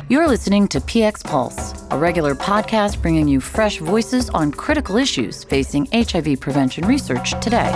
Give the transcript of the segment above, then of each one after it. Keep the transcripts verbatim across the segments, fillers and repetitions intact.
You're listening to P X Pulse, a regular podcast bringing you fresh voices on critical issues facing H I V prevention research today.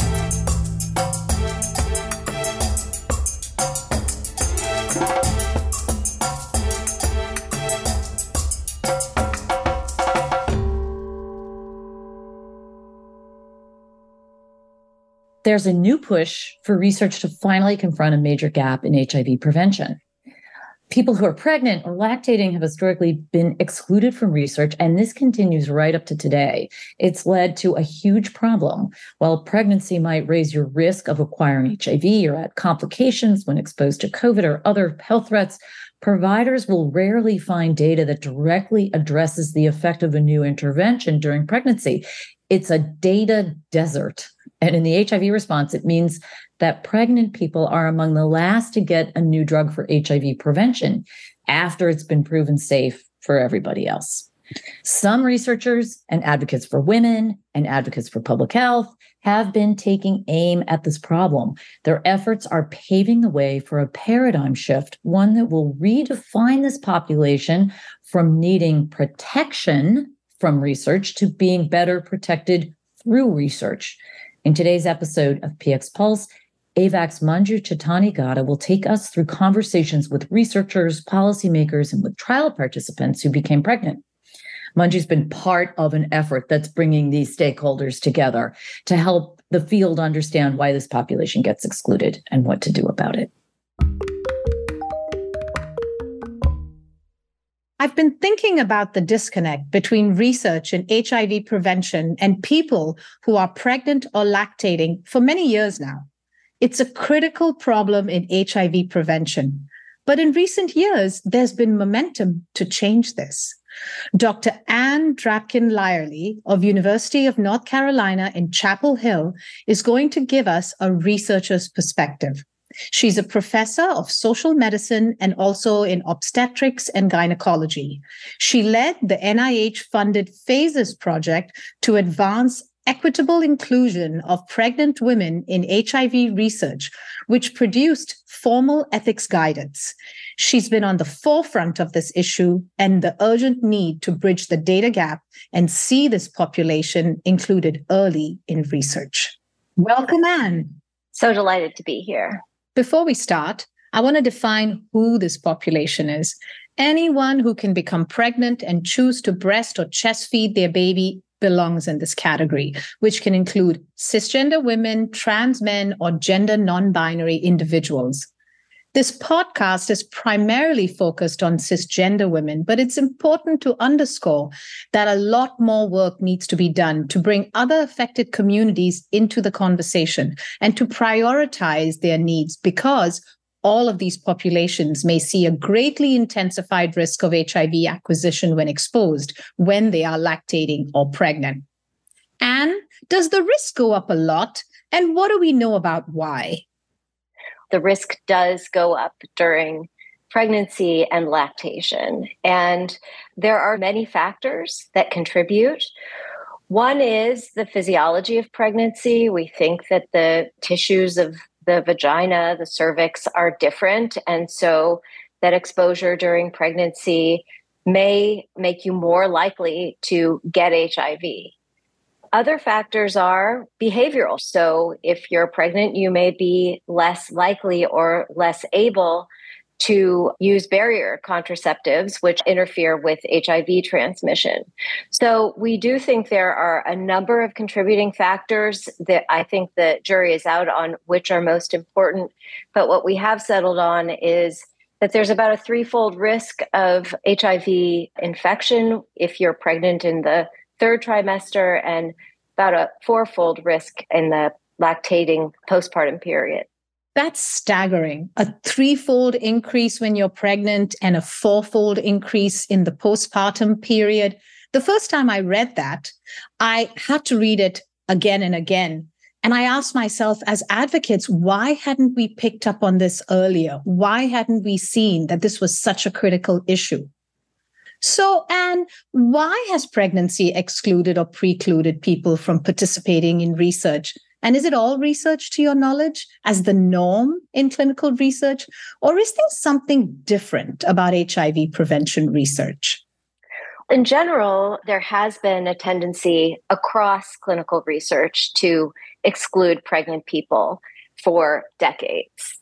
There's a new push for research to finally confront a major gap in H I V prevention. People who are pregnant or lactating have historically been excluded from research, and this continues right up to today. It's led to a huge problem. While pregnancy might raise your risk of acquiring H I V or add complications when exposed to COVID or other health threats, providers will rarely find data that directly addresses the effect of a new intervention during pregnancy. It's a data desert. And in the H I V response, it means that pregnant people are among the last to get a new drug for H I V prevention after it's been proven safe for everybody else. Some researchers and advocates for women and advocates for public health have been taking aim at this problem. Their efforts are paving the way for a paradigm shift, one that will redefine this population from needing protection from research to being better protected through research. In today's episode of P X Pulse, A V A C's Manju Chettani-Gadda will take us through conversations with researchers, policymakers, and with trial participants who became pregnant. Manju's been part of an effort that's bringing these stakeholders together to help the field understand why this population gets excluded and what to do about it. I've been thinking about the disconnect between research in H I V prevention and people who are pregnant or lactating for many years now. It's a critical problem in H I V prevention. But in recent years, there's been momentum to change this. Doctor Anne Drapkin-Lyerly of University of North Carolina in Chapel Hill is going to give us a researcher's perspective. She's a professor of social medicine and also in obstetrics and gynecology. She led the N I H-funded PHASES project to advance equitable inclusion of pregnant women in H I V research, which produced formal ethics guidance. She's been on the forefront of this issue and the urgent need to bridge the data gap and see this population included early in research. Welcome, Anne. So delighted to be here. Before we start, I want to define who this population is. Anyone who can become pregnant and choose to breast or chest feed their baby belongs in this category, which can include cisgender women, trans men, or gender non-binary individuals. This podcast is primarily focused on cisgender women, but it's important to underscore that a lot more work needs to be done to bring other affected communities into the conversation and to prioritize their needs, because all of these populations may see a greatly intensified risk of H I V acquisition when exposed, when they are lactating or pregnant. And does the risk go up a lot? And what do we know about why? The risk does go up during pregnancy and lactation. And there are many factors that contribute. One is the physiology of pregnancy. We think that the tissues of the vagina, the cervix are different. And so that exposure during pregnancy may make you more likely to get H I V. Other factors are behavioral. So if you're pregnant, you may be less likely or less able to use barrier contraceptives, which interfere with H I V transmission. So we do think there are a number of contributing factors that I think the jury is out on which are most important. But what we have settled on is that there's about a threefold risk of H I V infection if you're pregnant in the third trimester, and about a fourfold risk in the lactating postpartum period. That's staggering. A threefold increase when you're pregnant and a fourfold increase in the postpartum period. The first time I read that, I had to read it again and again. And I asked myself, as advocates, why hadn't we picked up on this earlier? Why hadn't we seen that this was such a critical issue? So, Anne, why has pregnancy excluded or precluded people from participating in research? And is it all research to your knowledge as the norm in clinical research? Or is there something different about H I V prevention research? In general, there has been a tendency across clinical research to exclude pregnant people for decades.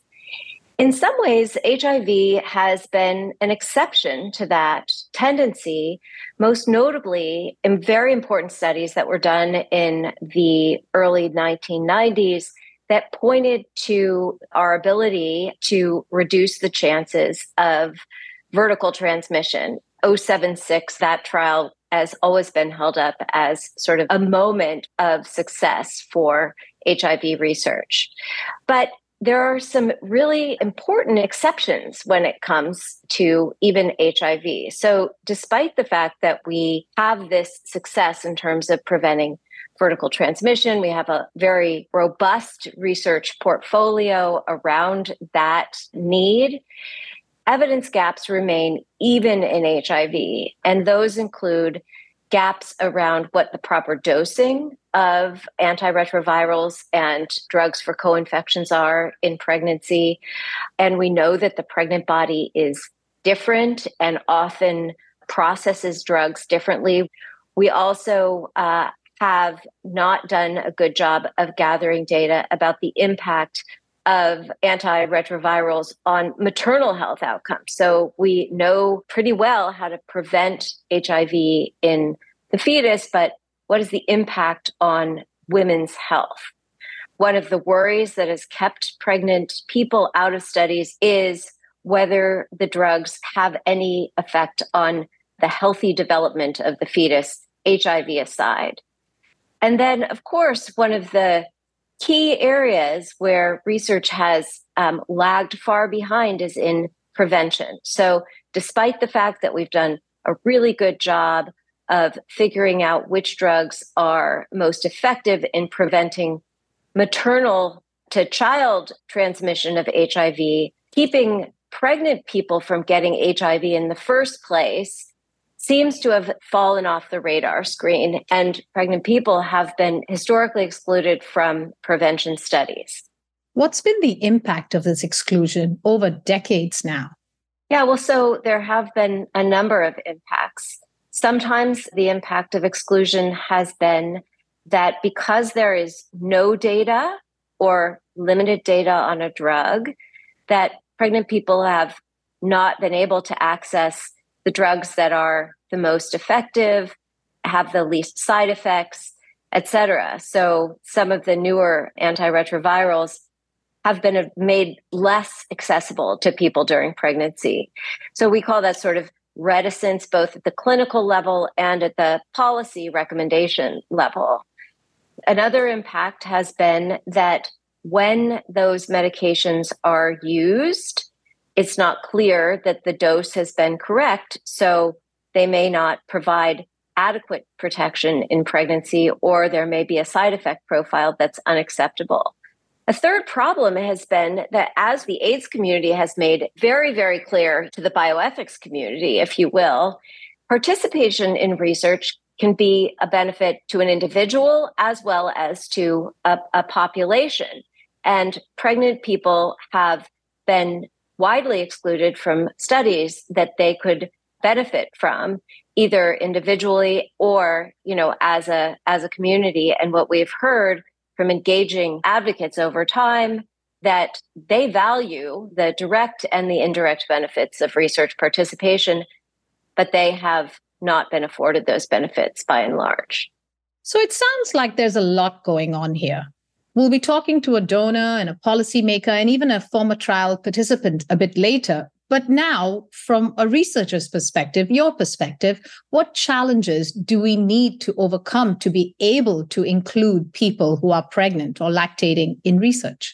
In some ways, H I V has been an exception to that tendency, most notably in very important studies that were done in the early nineteen nineties that pointed to our ability to reduce the chances of vertical transmission. oh seven six, that trial has always been held up as sort of a moment of success for H I V research. But there are some really important exceptions when it comes to even H I V. So despite the fact that we have this success in terms of preventing vertical transmission, we have a very robust research portfolio around that need. Evidence gaps remain even in H I V, and those include gaps around what the proper dosing of antiretrovirals and drugs for co-infections are in pregnancy. And we know that the pregnant body is different and often processes drugs differently. We also uh, have not done a good job of gathering data about the impact of antiretrovirals on maternal health outcomes. So we know pretty well how to prevent H I V in the fetus, but what is the impact on women's health? One of the worries that has kept pregnant people out of studies is whether the drugs have any effect on the healthy development of the fetus, H I V aside. And then, of course, one of the key areas where research has um, lagged far behind is in prevention. So despite the fact that we've done a really good job of figuring out which drugs are most effective in preventing maternal to child transmission of H I V, keeping pregnant people from getting H I V in the first place seems to have fallen off the radar screen, and pregnant people have been historically excluded from prevention studies. What's been the impact of this exclusion over decades now? Yeah, well, so there have been a number of impacts. Sometimes the impact of exclusion has been that because there is no data or limited data on a drug, that pregnant people have not been able to access the drugs that are the most effective, have the least side effects, et cetera. So some of the newer antiretrovirals have been made less accessible to people during pregnancy. So we call that sort of reticence, both at the clinical level and at the policy recommendation level. Another impact has been that when those medications are used, it's not clear that the dose has been correct, so they may not provide adequate protection in pregnancy, or there may be a side effect profile that's unacceptable. A third problem has been that as the AIDS community has made very, very clear to the bioethics community, if you will, participation in research can be a benefit to an individual as well as to a, a population. And pregnant people have been widely excluded from studies that they could benefit from, either individually or, you know, as a as a community. And what we've heard from engaging advocates over time, that they value the direct and the indirect benefits of research participation, but they have not been afforded those benefits by and large. So it sounds like there's a lot going on here. We'll be talking to a donor and a policymaker and even a former trial participant a bit later. But now, from a researcher's perspective, your perspective, what challenges do we need to overcome to be able to include people who are pregnant or lactating in research?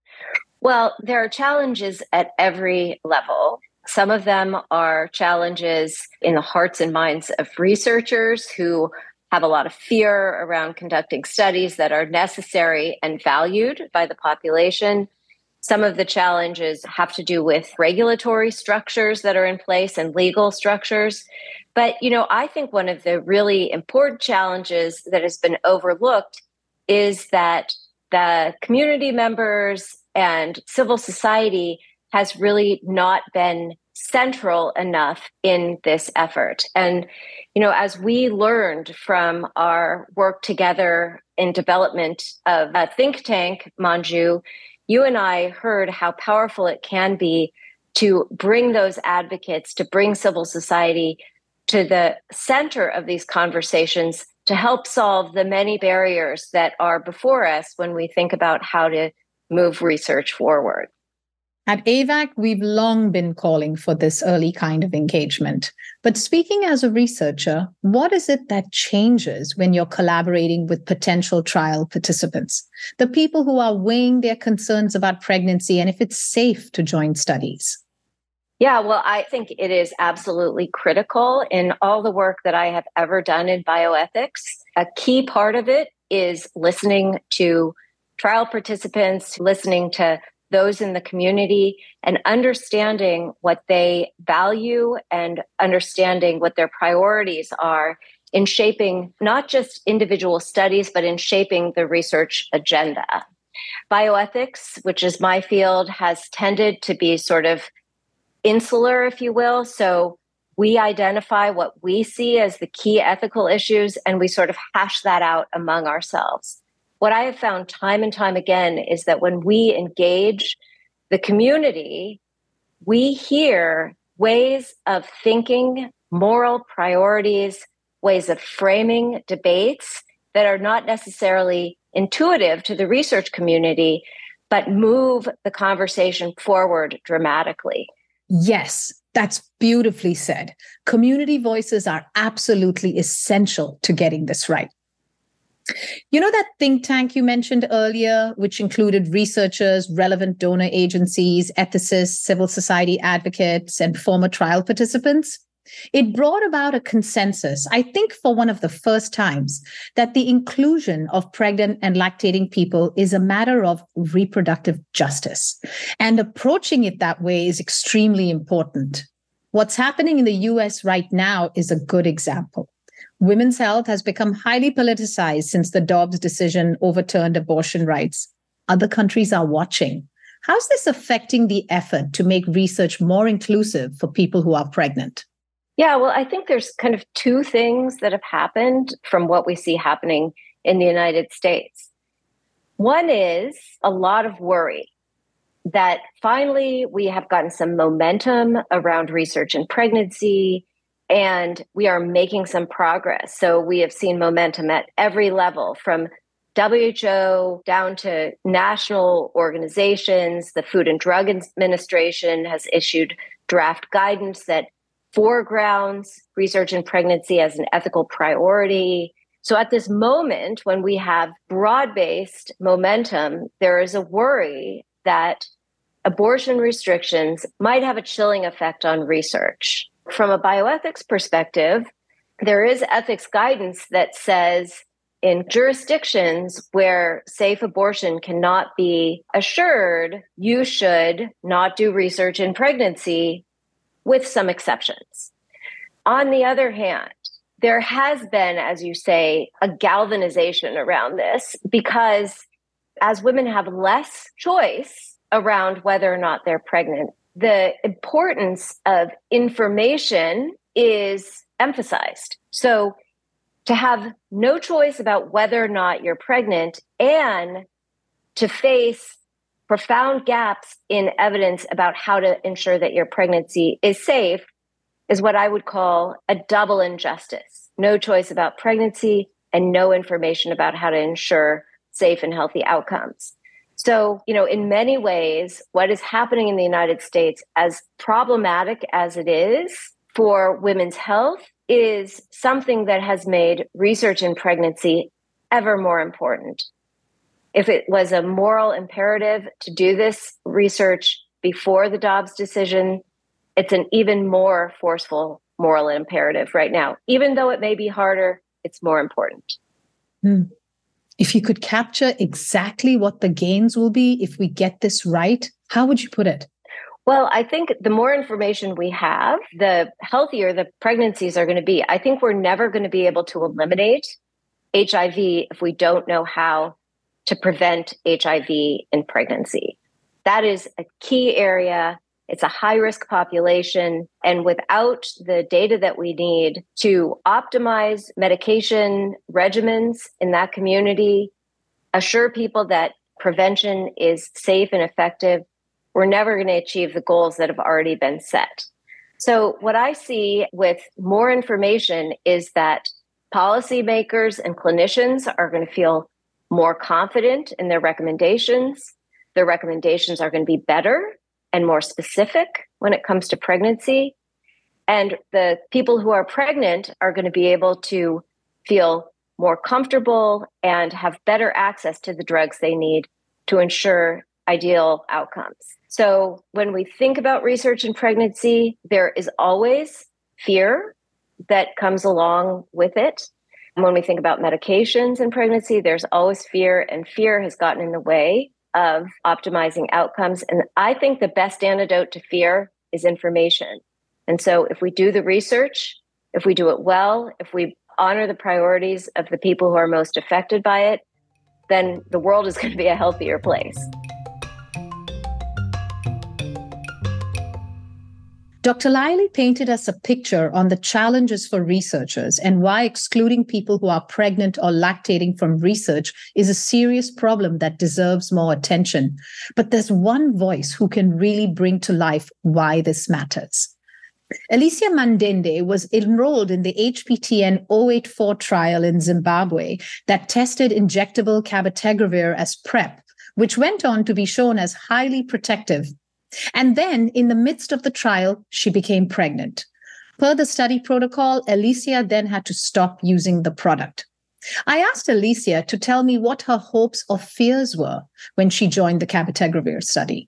Well, there are challenges at every level. Some of them are challenges in the hearts and minds of researchers who have a lot of fear around conducting studies that are necessary and valued by the population. Some of the challenges have to do with regulatory structures that are in place and legal structures. But, you know, I think one of the really important challenges that has been overlooked is that the community members and civil society has really not been central enough in this effort. And, you know, as we learned from our work together in development of a think tank, Manju, you and I heard how powerful it can be to bring those advocates, to bring civil society to the center of these conversations to help solve the many barriers that are before us when we think about how to move research forward. At A V A C, we've long been calling for this early kind of engagement. But speaking as a researcher, what is it that changes when you're collaborating with potential trial participants, the people who are weighing their concerns about pregnancy and if it's safe to join studies? Yeah, well, I think it is absolutely critical in all the work that I have ever done in bioethics. A key part of it is listening to trial participants, listening to those in the community, and understanding what they value and understanding what their priorities are in shaping not just individual studies, but in shaping the research agenda. Bioethics, which is my field, has tended to be sort of insular, if you will. So we identify what we see as the key ethical issues, and we sort of hash that out among ourselves. What I have found time and time again is that when we engage the community, we hear ways of thinking, moral priorities, ways of framing debates that are not necessarily intuitive to the research community, but move the conversation forward dramatically. Yes, that's beautifully said. Community voices are absolutely essential to getting this right. You know that think tank you mentioned earlier, which included researchers, relevant donor agencies, ethicists, civil society advocates, and former trial participants? It brought about a consensus, I think for one of the first times, that the inclusion of pregnant and lactating people is a matter of reproductive justice. And approaching it that way is extremely important. What's happening in the U S right now is a good example. Women's health has become highly politicized since the Dobbs decision overturned abortion rights. Other countries are watching. How's this affecting the effort to make research more inclusive for people who are pregnant? Yeah, well, I think there's kind of two things that have happened from what we see happening in the United States. One is a lot of worry that finally we have gotten some momentum around research in pregnancy, and we are making some progress. So we have seen momentum at every level, from W H O down to national organizations. The Food and Drug Administration has issued draft guidance that foregrounds research in pregnancy as an ethical priority. So at this moment, when we have broad-based momentum, there is a worry that abortion restrictions might have a chilling effect on research. From a bioethics perspective, there is ethics guidance that says in jurisdictions where safe abortion cannot be assured, you should not do research in pregnancy, with some exceptions. On the other hand, there has been, as you say, a galvanization around this because as women have less choice around whether or not they're pregnant, the importance of information is emphasized. So to have no choice about whether or not you're pregnant and to face profound gaps in evidence about how to ensure that your pregnancy is safe is what I would call a double injustice. No choice about pregnancy and no information about how to ensure safe and healthy outcomes. So, you know, in many ways, what is happening in the United States, as problematic as it is for women's health, is something that has made research in pregnancy ever more important. If it was a moral imperative to do this research before the Dobbs decision, it's an even more forceful moral imperative right now. Even though it may be harder, it's more important. Hmm. If you could capture exactly what the gains will be if we get this right, how would you put it? Well, I think the more information we have, the healthier the pregnancies are going to be. I think we're never going to be able to eliminate H I V if we don't know how to prevent H I V in pregnancy. That is a key area. It's a high-risk population. And without the data that we need to optimize medication regimens in that community, assure people that prevention is safe and effective, we're never going to achieve the goals that have already been set. So what I see with more information is that policymakers and clinicians are going to feel more confident in their recommendations. Their recommendations are going to be better and more specific when it comes to pregnancy. And the people who are pregnant are going to be able to feel more comfortable and have better access to the drugs they need to ensure ideal outcomes. So when we think about research in pregnancy, there is always fear that comes along with it. And when we think about medications in pregnancy, there's always fear, and fear has gotten in the way of optimizing outcomes. And I think the best antidote to fear is information. And so if we do the research, if we do it well, if we honor the priorities of the people who are most affected by it, then the world is going to be a healthier place. Doctor Lyally painted us a picture on the challenges for researchers and why excluding people who are pregnant or lactating from research is a serious problem that deserves more attention. But there's one voice who can really bring to life why this matters. Alicia Mandende was enrolled in the H P T N zero eight four trial in Zimbabwe that tested injectable cabotegravir as PrEP, which went on to be shown as highly protective. And then, in the midst of the trial, she became pregnant. Per the study protocol, Alicia then had to stop using the product. I asked Alicia to tell me what her hopes or fears were when she joined the cabotegravir study.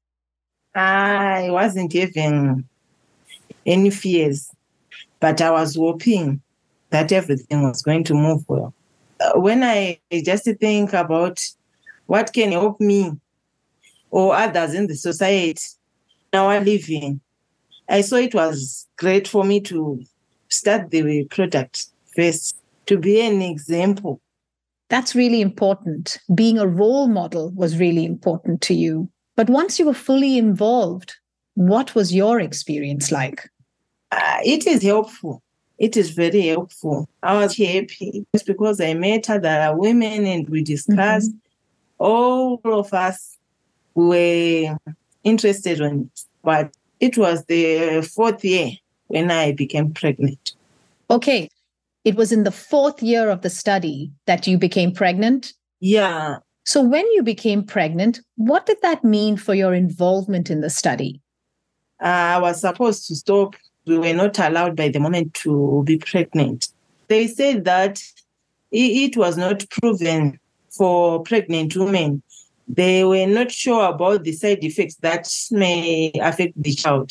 I wasn't having any fears, but I was hoping that everything was going to move well. When I just think about what can help me or others in the society now I live in, I saw it was great for me to start the product first, to be an example. That's really important. Being a role model was really important to you. But once you were fully involved, what was your experience like? Uh, it is helpful. It is very helpful. I was happy just because I met other women and we discussed. Mm-hmm. All of us were interested in it. But it was the fourth year when I became pregnant. Okay. It was in the fourth year of the study that you became pregnant? Yeah. So when you became pregnant, what did that mean for your involvement in the study? Uh, I was supposed to stop. We were not allowed by the moment to be pregnant. They said that it was not proven for pregnant women. They were not sure about the side effects that may affect the child.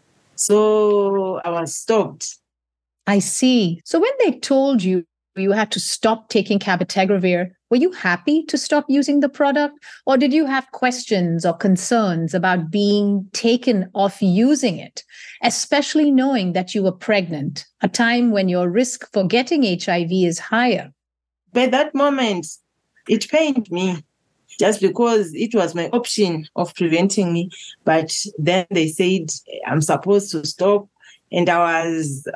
So I was stopped. I see. So when they told you you had to stop taking cabotegravir, were you happy to stop using the product? Or did you have questions or concerns about being taken off using it, especially knowing that you were pregnant, a time when your risk for getting H I V is higher? By that moment, it pained me just because it was my option of preventing me. But then they said I'm supposed to stop, and I was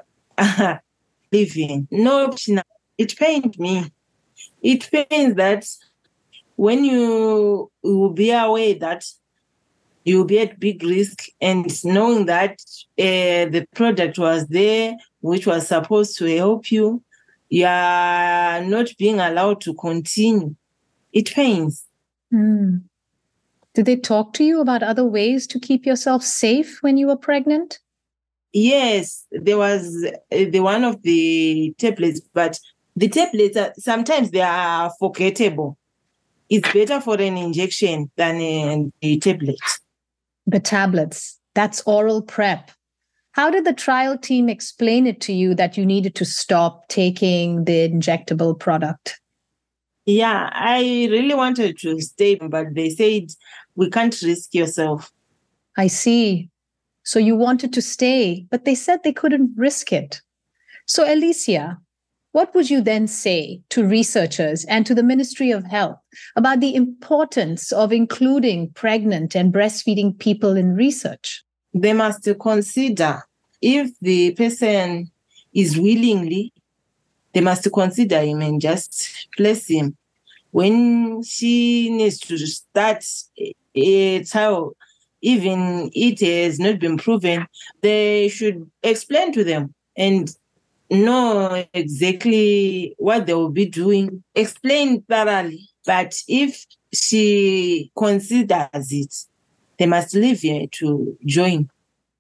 living. No option. It pained me. It pains that when you will be aware that you'll be at big risk, and knowing that uh, the product was there, which was supposed to help you, you are not being allowed to continue. It pains. Mm. Did they talk to you about other ways to keep yourself safe when you were pregnant? Yes, there was the one of the tablets, but the tablets, are, sometimes they are forgettable. It's better for an injection than a, a tablet. The tablets, that's oral PrEP. How did the trial team explain it to you that you needed to stop taking the injectable product? Yeah, I really wanted to stay, but they said, we can't risk yourself. I see. So you wanted to stay, but they said they couldn't risk it. So Alicia, What would you then say to researchers and to the Ministry of Health about the importance of including pregnant and breastfeeding people in research? They must consider if the person is willingly, they must consider him and just place him. When she needs to start a child, even it has not been proven, they should explain to them and know exactly what they will be doing, explain thoroughly. But if she considers it, they must leave her to join.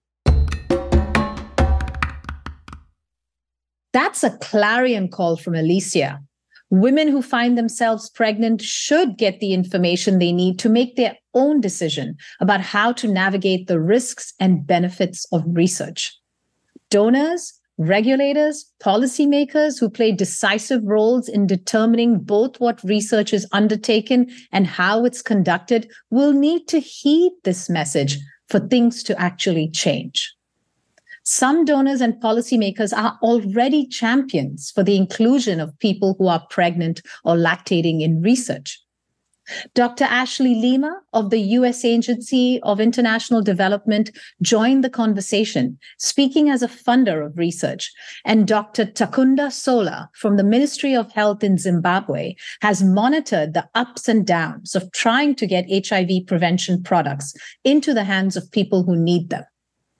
That's a clarion call from Alicia. Women who find themselves pregnant should get the information they need to make their own decision about how to navigate the risks and benefits of research. Donors, regulators, policymakers who play decisive roles in determining both what research is undertaken and how it's conducted will need to heed this message for things to actually change. Some donors and policymakers are already champions for the inclusion of people who are pregnant or lactating in research. Doctor Ashley Lima of the U S Agency of International Development joined the conversation, speaking as a funder of research. And Doctor Takunda Sola from the Ministry of Health in Zimbabwe has monitored the ups and downs of trying to get H I V prevention products into the hands of people who need them.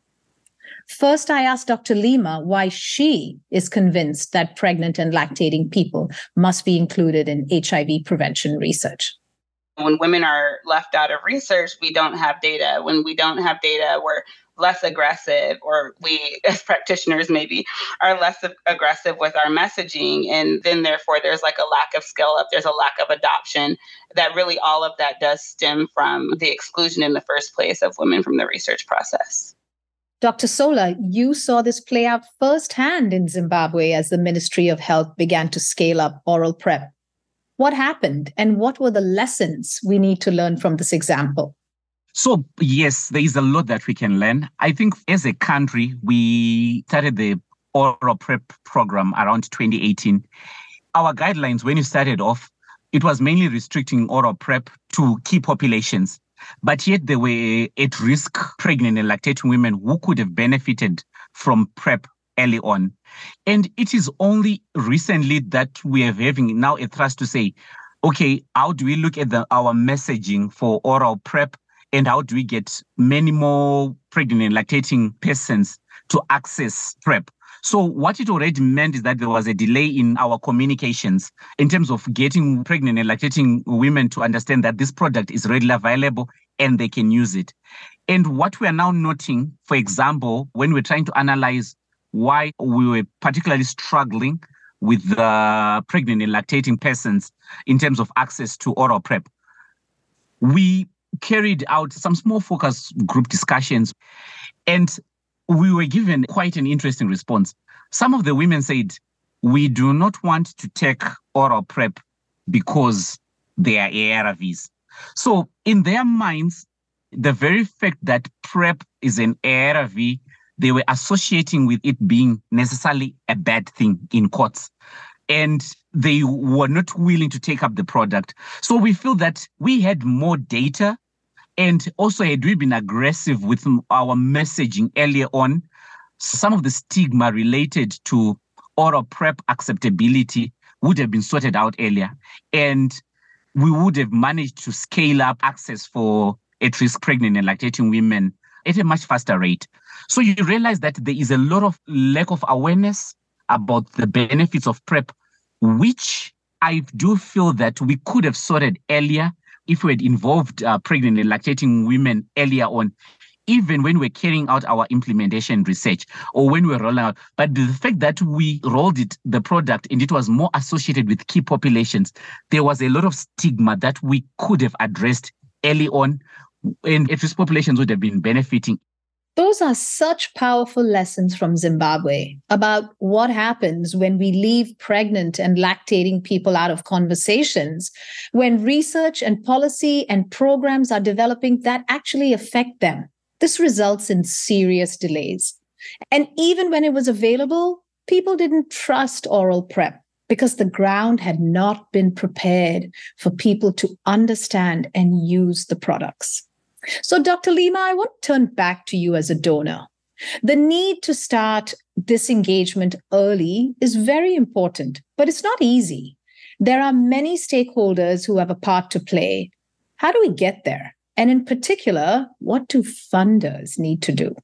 First, I asked Doctor Lima why she is convinced that pregnant and lactating people must be included in H I V prevention research. When women are left out of research, we don't have data. When we don't have data, we're less aggressive, or we as practitioners maybe are less aggressive with our messaging. And then therefore there's like a lack of scale up, there's a lack of adoption, that really all of that does stem from the exclusion in the first place of women from the research process. Doctor Sola, you saw this play out firsthand in Zimbabwe as the Ministry of Health began to scale up oral PrEP. What happened and what were the lessons we need to learn from this example? So, yes, there is a lot that we can learn. I think as a country, we started the oral PrEP program around twenty eighteen. Our guidelines, when it started off, it was mainly restricting oral PrEP to key populations. But yet there were at-risk pregnant and lactating women who could have benefited from PrEP early on. And it is only recently that we are having now a thrust to say, okay, how do we look at the, our messaging for oral PrEP, and how do we get many more pregnant and lactating persons to access PrEP? So what it already meant is that there was a delay in our communications in terms of getting pregnant and lactating women to understand that this product is readily available and they can use it. And what we are now noting, for example, when we're trying to analyze why we were particularly struggling with the pregnant and lactating persons in terms of access to oral PrEP, we carried out some small focus group discussions, and we were given quite an interesting response. Some of the women said, we do not want to take oral PrEP because they are A R Vs. So in their minds, the very fact that PrEP is an A R V, they were associating with it being necessarily a bad thing in quotes. And they were not willing to take up the product. So we feel that we had more data, and also had we been aggressive with our messaging earlier on, some of the stigma related to oral PrEP acceptability would have been sorted out earlier. And we would have managed to scale up access for at-risk pregnant and lactating women at a much faster rate. So you realize that there is a lot of lack of awareness about the benefits of PrEP, which I do feel that we could have sorted earlier if we had involved uh, pregnant and lactating women earlier on, even when we're carrying out our implementation research or when we're rolling out. But the fact that we rolled it, the product, and it was more associated with key populations, there was a lot of stigma that we could have addressed early on, and at-risk populations would have been benefiting. Those are such powerful lessons from Zimbabwe about what happens when we leave pregnant and lactating people out of conversations, when research and policy and programs are developing that actually affect them. This results in serious delays. And even when it was available, people didn't trust oral prep because the ground had not been prepared for people to understand and use the products. So, Doctor Lima, I want to turn back to you as a donor. The need to start this engagement early is very important, but it's not easy. There are many stakeholders who have a part to play. How do we get there? And in particular, what do funders need to do?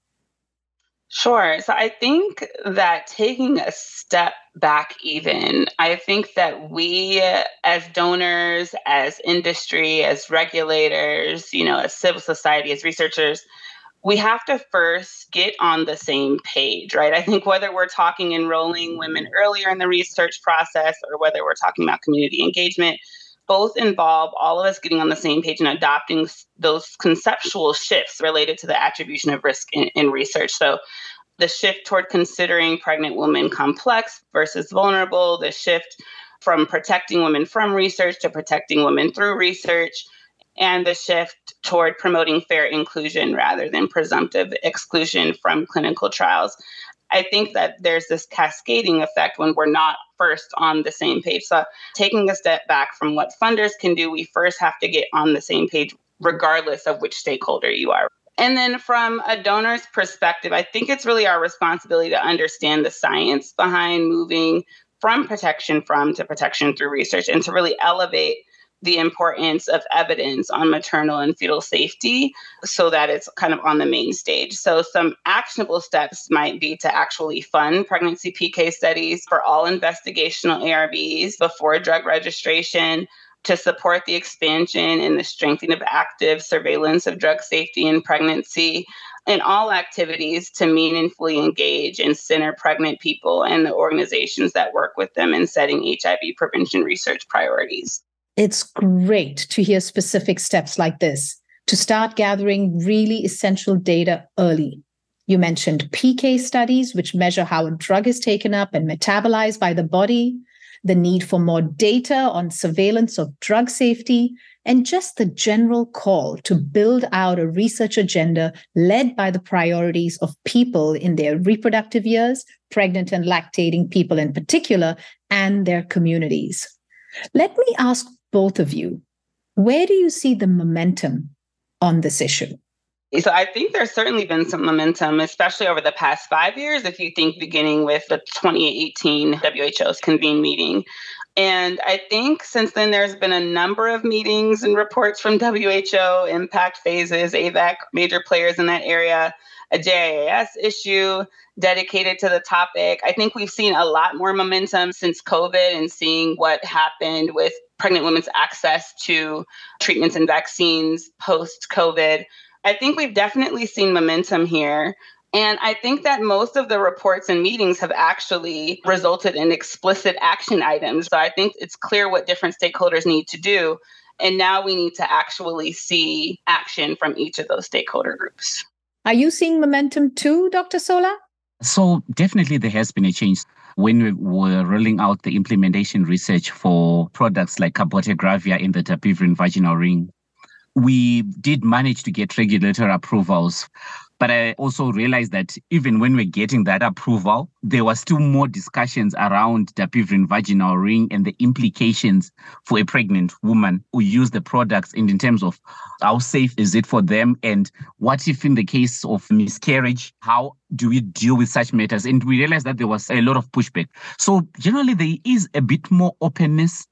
Sure. So I think that taking a step back even, I think that we as donors, as industry, as regulators, you know, as civil society, as researchers, we have to first get on the same page, right? I think whether we're talking enrolling women earlier in the research process or whether we're talking about community engagement, both involve all of us getting on the same page and adopting those conceptual shifts related to the attribution of risk in, in research. So the shift toward considering pregnant women complex versus vulnerable, the shift from protecting women from research to protecting women through research, and the shift toward promoting fair inclusion rather than presumptive exclusion from clinical trials. I think that there's this cascading effect when we're not first on the same page. So taking a step back from what funders can do, we first have to get on the same page, regardless of which stakeholder you are. And then from a donor's perspective, I think it's really our responsibility to understand the science behind moving from protection from to protection through research and to really elevate the importance of evidence on maternal and fetal safety so that it's kind of on the main stage. So some actionable steps might be to actually fund pregnancy P K studies for all investigational A R Vs before drug registration, to support the expansion and the strengthening of active surveillance of drug safety in pregnancy, and all activities to meaningfully engage and center pregnant people and the organizations that work with them in setting H I V prevention research priorities. It's great to hear specific steps like this to start gathering really essential data early. You mentioned P K studies, which measure how a drug is taken up and metabolized by the body, the need for more data on surveillance of drug safety, and just the general call to build out a research agenda led by the priorities of people in their reproductive years, pregnant and lactating people in particular, and their communities. Let me ask both of you, where do you see the momentum on this issue? So I think there's certainly been some momentum, especially over the past five years, if you think beginning with the twenty eighteen W H O's convened meeting. And I think since then, there's been a number of meetings and reports from W H O, impact phases, A V A C, major players in that area, a J I A S issue dedicated to the topic. I think we've seen a lot more momentum since COVID and seeing what happened with pregnant women's access to treatments and vaccines post-COVID. I think we've definitely seen momentum here. And I think that most of the reports and meetings have actually resulted in explicit action items. So I think it's clear what different stakeholders need to do. And now we need to actually see action from each of those stakeholder groups. Are you seeing momentum too, Doctor Sola? So definitely there has been a change. When we were rolling out the implementation research for products like cabotegravir in the dapivirine vaginal ring, we did manage to get regulatory approvals. But I also realized that even when we're getting that approval, there were still more discussions around dapivirine vaginal ring and the implications for a pregnant woman who use the products, and in terms of how safe is it for them, and what if in the case of miscarriage, how do we deal with such matters? And we realized that there was a lot of pushback. So generally, there is a bit more openness,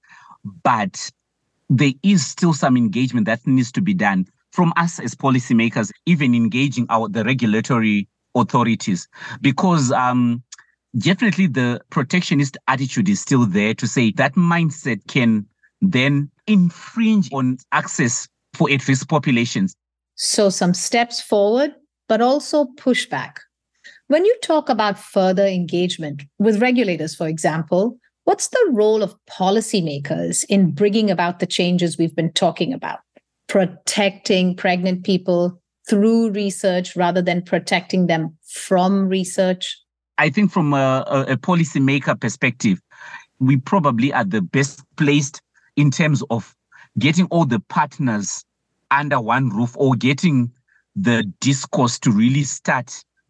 but there is still some engagement that needs to be done from us as policymakers, even engaging our the regulatory authorities, because um, definitely the protectionist attitude is still there to say that mindset can then infringe on access for at-risk populations. So some steps forward, but also pushback. When you talk about further engagement with regulators, for example, what's the role of policymakers in bringing about the changes we've been talking about? Protecting pregnant people through research rather than protecting them from research? I think from a, a, a policymaker perspective, we probably are the best placed in terms of getting all the partners under one roof, or getting the discourse to really start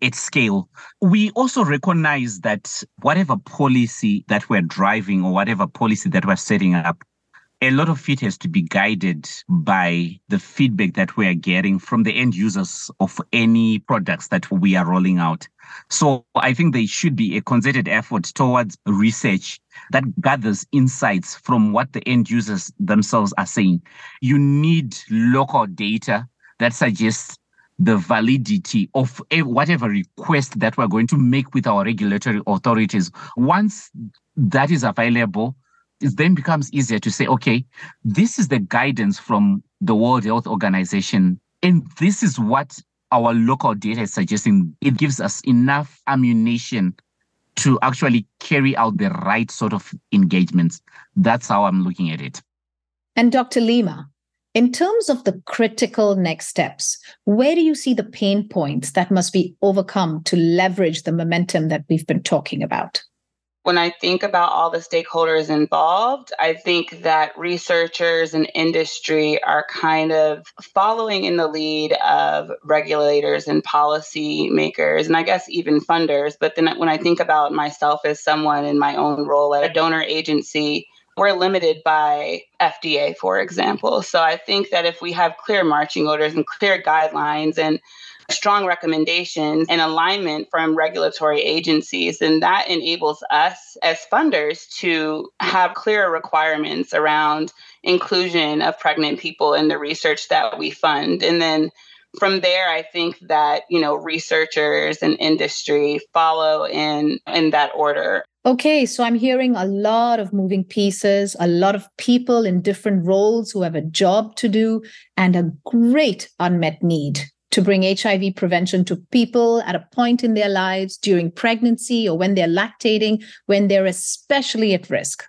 at scale. We also recognize that whatever policy that we're driving or whatever policy that we're setting up, a lot of it has to be guided by the feedback that we are getting from the end users of any products that we are rolling out. So I think there should be a concerted effort towards research that gathers insights from what the end users themselves are saying. You need local data that suggests the validity of a, whatever request that we're going to make with our regulatory authorities. Once that is available, it then becomes easier to say, okay, this is the guidance from the World Health Organization, and this is what our local data is suggesting. It gives us enough ammunition to actually carry out the right sort of engagements. That's how I'm looking at it. And Doctor Lima, in terms of the critical next steps, where do you see the pain points that must be overcome to leverage the momentum that we've been talking about? When I think about all the stakeholders involved, I think that researchers and industry are kind of following in the lead of regulators and policy makers, and I guess even funders. But then when I think about myself as someone in my own role at a donor agency, we're limited by F D A, for example. So I think that if we have clear marching orders and clear guidelines and strong recommendations and alignment from regulatory agencies, and that enables us as funders to have clearer requirements around inclusion of pregnant people in the research that we fund. And then from there, I think that, you know, researchers and industry follow in, in that order. Okay, so I'm hearing a lot of moving pieces, a lot of people in different roles who have a job to do, and a great unmet need to bring H I V prevention to people at a point in their lives during pregnancy or when they're lactating, when they're especially at risk.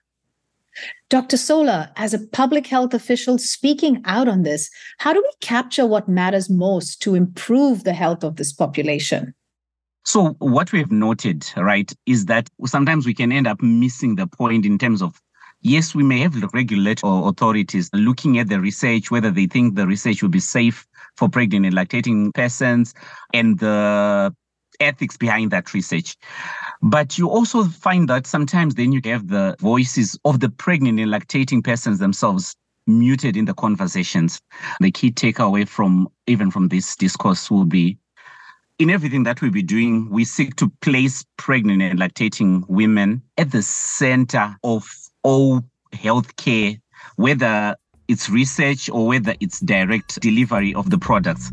Doctor Sola, as a public health official speaking out on this, how do we capture what matters most to improve the health of this population? So what we've noted, right, is that sometimes we can end up missing the point in terms of, yes, we may have regulatory authorities looking at the research, whether they think the research will be safe for pregnant and lactating persons, and the ethics behind that research. But you also find that sometimes then you have the voices of the pregnant and lactating persons themselves muted in the conversations. The key takeaway from even from this discourse will be, in everything that we'll be doing, we seek to place pregnant and lactating women at the center of all healthcare, whether it's research or whether it's direct delivery of the products.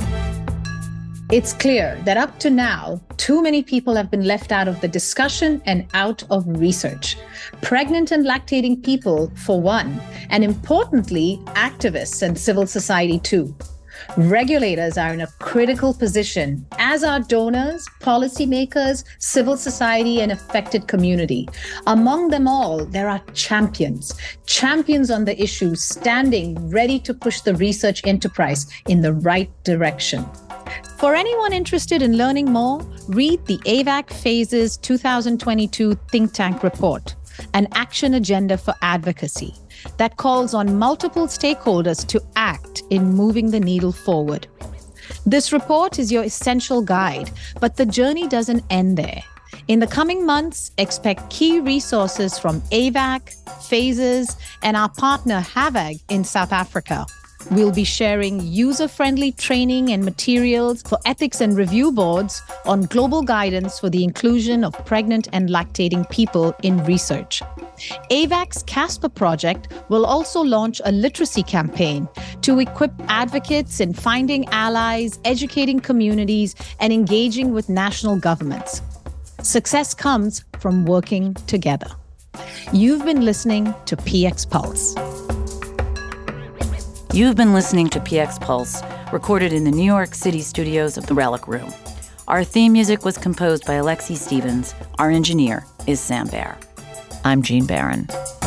It's clear that up to now, too many people have been left out of the discussion and out of research. Pregnant and lactating people, for one, and importantly, activists and civil society too. Regulators are in a critical position, as are donors, policymakers, civil society, and affected community. Among them all, there are champions, champions on the issue, standing ready to push the research enterprise in the right direction. For anyone interested in learning more, read the A V A C Phases two thousand twenty-two Think Tank Report, an action agenda for advocacy that calls on multiple stakeholders to act in moving the needle forward. This report is your essential guide, but the journey doesn't end there. In the coming months, expect key resources from A V A C, Phases, and our partner HAVAG in South Africa. We'll be sharing user-friendly training and materials for ethics and review boards on global guidance for the inclusion of pregnant and lactating people in research. A V A C's CASPER project will also launch a literacy campaign to equip advocates in finding allies, educating communities, and engaging with national governments. Success comes from working together. You've been listening to P X Pulse. You've been listening to P X Pulse, recorded in the New York City studios of the Relic Room. Our theme music was composed by Alexi Stevens. Our engineer is Sam Baer. I'm Jean Barron.